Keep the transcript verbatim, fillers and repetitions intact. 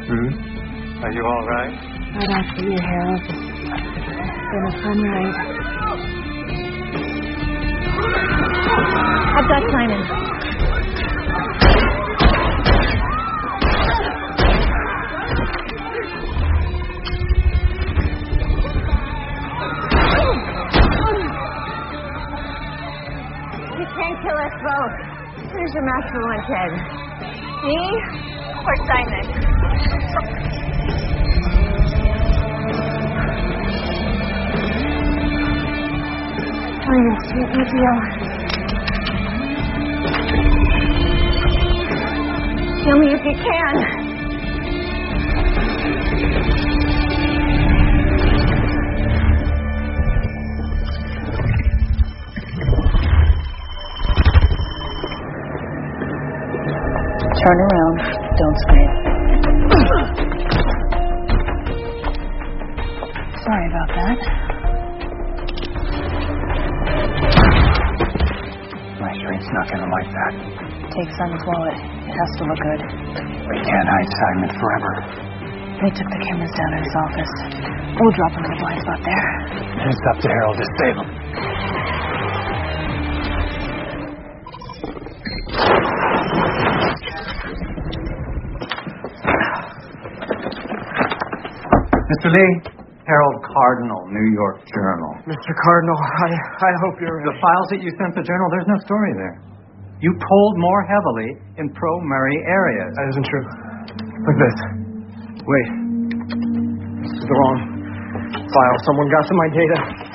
Hmm? Are you all right? Right after you, Harold. It's been a fun ride. I've got Simon. You can't kill us both. Who's your master wanted? Me or Simon? Simon, sweet me deal. Kill me if you can. Turn around. Don't scream. Sorry about that. My street's not gonna like that. Take Simon's wallet. It has to look good. We can't hide Simon forever. They took the cameras down in his office. We'll drop them in a blind spot there. It's up to Harold to save him. Mister Lee, Harold Cardinal, New York Journal. Mister Cardinal, I, I hope you're... The files that you sent the Journal, there's no story there. You polled more heavily in pro-Murray areas. That isn't true. Look at this. Wait. This is the wrong file. Someone got to my data.